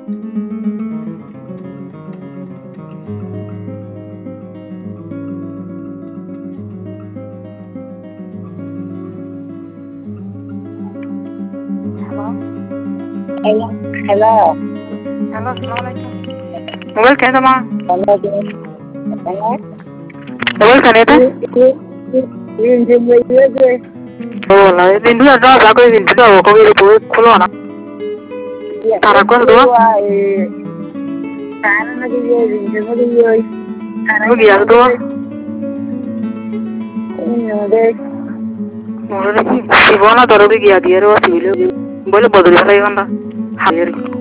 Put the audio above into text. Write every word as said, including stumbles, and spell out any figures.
Hello. Hello. Hello, assalamualaikum. Mobile kaya sama? Hello. Hello. Mobile kaya ta? Ini jumlah dia tu. Oh, lah. Ini dua dah aku ini dua aku ini boleh keluar nak. Tarak kau tu? Tarak lagi je, jumlah dia. Aku dia tu? Ini ada. Mula ni si bona taruh dia dia tu, si boleh boleh bodoh saya kan dah. Hadir.